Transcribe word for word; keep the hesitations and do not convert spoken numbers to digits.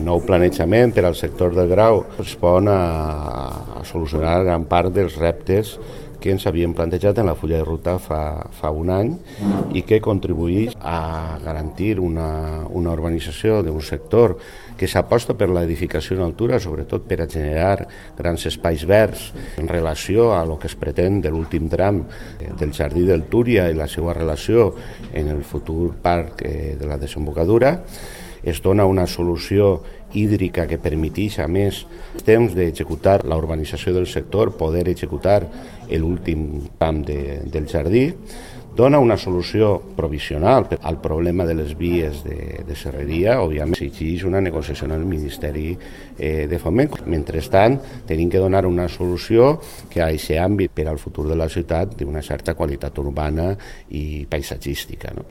El nou planejament per al sector del grau respon a, a solucionar gran part dels reptes que ens havíem plantejat en la fulla de ruta fa, fa un any i que contribueix a garantir una, una urbanització d'un sector que s'aposta per l'edificació en altura, sobretot per a generar grans espais verds en relació a lo que es pretén de l'últim tram del Jardí del Túria i la seva relació en el futur parc de la desembocadura. Es dona una solució hídrica que permeteix, a més, temps d'executar la urbanització del sector, poder executar l'últim tram de, del jardí. Dona una solució provisional al problema de les vies de, de serreria. Òbviament, s'exigeix una negociació en el Ministeri eh, de Foment. Mentrestant, tenim que donar una solució que a aquest àmbit per al futur de la ciutat d'una certa qualitat urbana i paisatgística, no?